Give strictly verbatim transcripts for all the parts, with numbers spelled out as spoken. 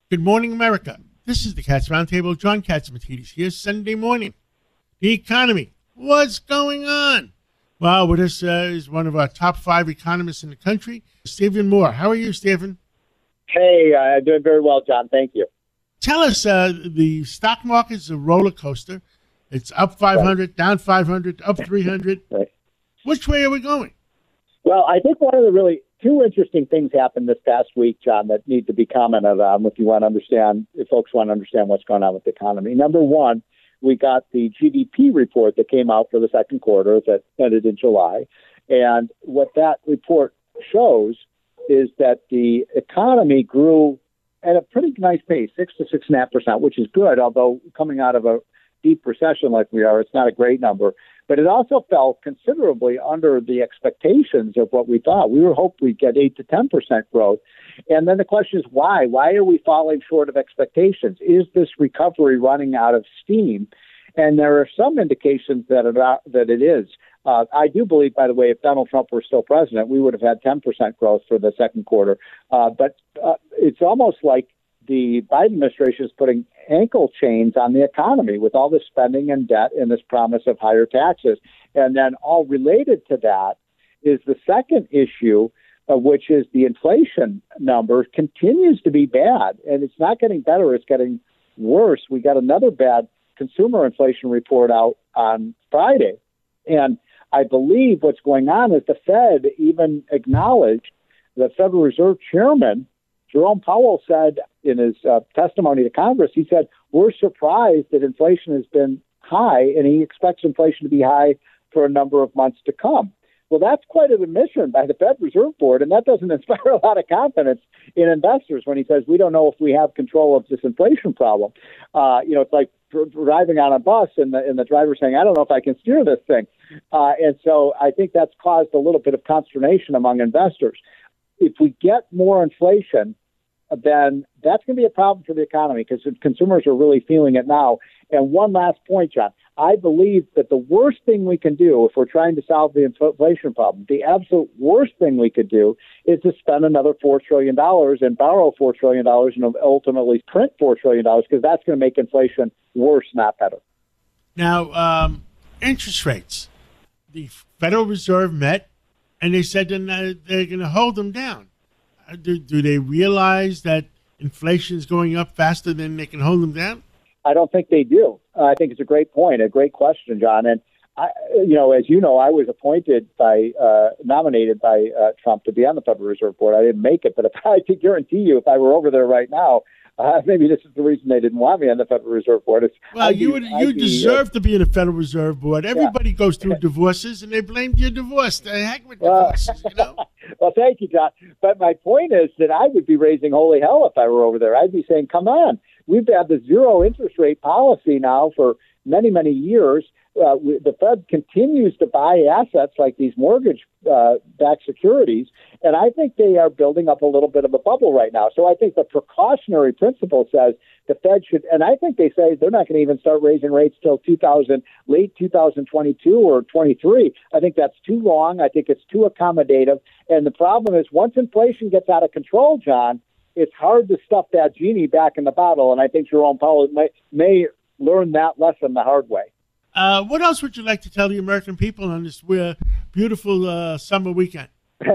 Good morning, America. This is the Cats Roundtable. John Catsimatidis here, Sunday morning. The economy. What's going on? Well, with us uh, is one of our top five economists in the country, Stephen Moore. How are you, Stephen? Hey, I'm uh, doing very well, John. Thank you. Tell us, uh, the stock market is a roller coaster. It's up five hundred, right. Down five hundred, up three hundred. Right. Which way are we going? Well, I think one of the really two interesting things happened this past week, John, that need to be commented on if you want to understand, if folks want to understand what's going on with the economy. Number one, we got the G D P report that came out for the second quarter that ended in July. And what that report shows is that the economy grew at a pretty nice pace, six to six and a half percent, which is good, although coming out of a deep recession like we are, it's not a great number. But it also fell considerably under the expectations of what we thought. We were hoping we'd get eight to ten percent growth. And then the question is why? Why are we falling short of expectations? Is this recovery running out of steam? And there are some indications that it, that it is. Uh, I do believe, by the way, if Donald Trump were still president, we would have had ten percent growth for the second quarter. Uh, but uh, it's almost like the Biden administration is putting ankle chains on the economy with all this spending and debt and this promise of higher taxes. And then all related to that is the second issue, uh, which is the inflation number continues to be bad. And it's not getting better. It's getting worse. We got another bad consumer inflation report out on Friday. And I believe what's going on is the Fed even acknowledged, the Federal Reserve Chairman Jerome Powell said in his uh, testimony to Congress, he said, we're surprised that inflation has been high, and he expects inflation to be high for a number of months to come. Well, that's quite an admission by the Fed Reserve Board, and that doesn't inspire a lot of confidence in investors when he says, we don't know if we have control of this inflation problem. Uh, you know, it's like driving on a bus and the, and the driver saying, I don't know if I can steer this thing. Uh, and so I think that's caused a little bit of consternation among investors. If we get more inflation, then that's going to be a problem for the economy because consumers are really feeling it now. And one last point, John, I believe that the worst thing we can do if we're trying to solve the inflation problem, the absolute worst thing we could do is to spend another four trillion dollars and borrow four trillion dollars and ultimately print four trillion dollars because that's going to make inflation worse, not better. Now, um, interest rates. The Federal Reserve met, and they said they're, they're going to hold them down. Do, do they realize that inflation is going up faster than they can hold them down? I don't think they do. Uh, I think it's a great point, a great question, John. And, I, you know, as you know, I was appointed by, uh, nominated by uh, Trump to be on the Federal Reserve Board. I didn't make it, but if, I can guarantee you if I were over there right now, uh, maybe this is the reason they didn't want me on the Federal Reserve Board. It's, well, I'd you would, be, you I'd deserve be, uh, to be in the Federal Reserve Board. Everybody yeah. goes through divorces, and they blame your divorce. The heck with divorces, uh, you know? Well, thank you, John. But my point is that I would be raising holy hell if I were over there. I'd be saying, come on, we've had the zero interest rate policy now for many, many years. Uh, we, the Fed continues to buy assets like these mortgage-backed uh, securities, and I think they are building up a little bit of a bubble right now. So I think the precautionary principle says the Fed should, and I think they say they're not going to even start raising rates till two thousand, late two thousand twenty-two or twenty-three. I think that's too long. I think it's too accommodative. And the problem is once inflation gets out of control, John, it's hard to stuff that genie back in the bottle. And I think Jerome Powell may, may learn that lesson the hard way. Uh, what else would you like to tell the American people on this uh, beautiful uh, summer weekend?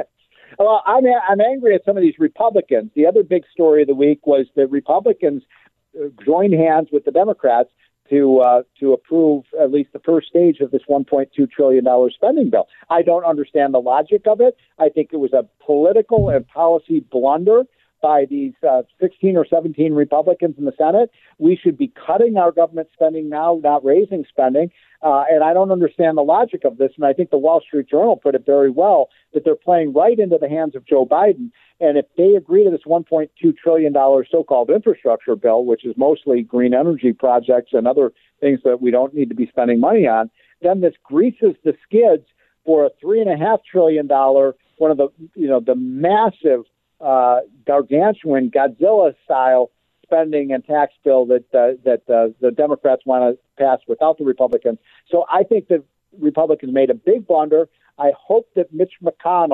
Well, I'm, I'm angry at some of these Republicans. The other big story of the week was that Republicans joined hands with the Democrats to uh, to approve at least the first stage of this one point two trillion dollars spending bill. I don't understand the logic of it. I think it was a political and policy blunder by these uh, sixteen or seventeen Republicans in the Senate. We should be cutting our government spending now, not raising spending. Uh, and I don't understand the logic of this. And I think the Wall Street Journal put it very well, that they're playing right into the hands of Joe Biden. And if they agree to this one point two trillion dollars so-called infrastructure bill, which is mostly green energy projects and other things that we don't need to be spending money on, then this greases the skids for a three and a half trillion dollar, one of the, you know, the massive uh, gargantuan Godzilla-style spending and tax bill that uh, that uh, the Democrats want to pass without the Republicans. So I think that Republicans made a big blunder. I hope that Mitch McConnell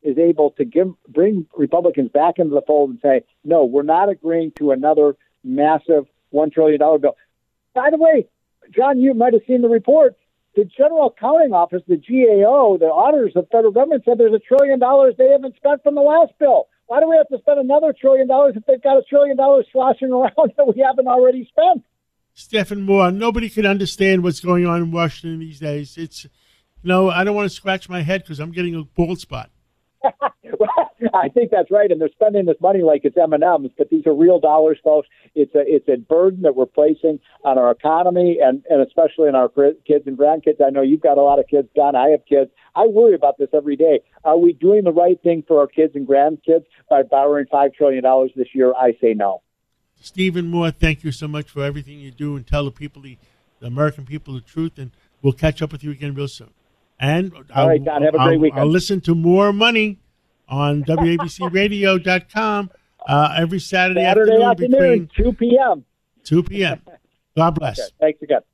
is able to give bring Republicans back into the fold and say, no, we're not agreeing to another massive one trillion dollars bill. By the way, John, you might have seen the report. The General Accounting Office, the G A O, the auditors of the federal government said there's a trillion dollars they haven't spent from the last bill. Why do we have to spend another trillion dollars if they've got a trillion dollars sloshing around that we haven't already spent? Stephen Moore, nobody can understand what's going on in Washington these days. It's, you know, I don't want to scratch my head because I'm getting a bald spot. Well, I think that's right, and they're spending this money like it's M and M's, but these are real dollars, folks. It's a it's a burden that we're placing on our economy, and, and especially in our kids and grandkids. I know you've got a lot of kids, Don. I have kids. I worry about this every day. Are we doing the right thing for our kids and grandkids by borrowing five trillion dollars this year? I say no. Stephen Moore, thank you so much for everything you do and tell the people, the, the American people, the truth, and we'll catch up with you again real soon. And all I'll, right, Don, have a great I'll, weekend. I'll listen to More Money on W A B C radio dot com uh, every Saturday, Saturday afternoon, afternoon, between two p.m. two p.m. God bless. Okay, thanks again.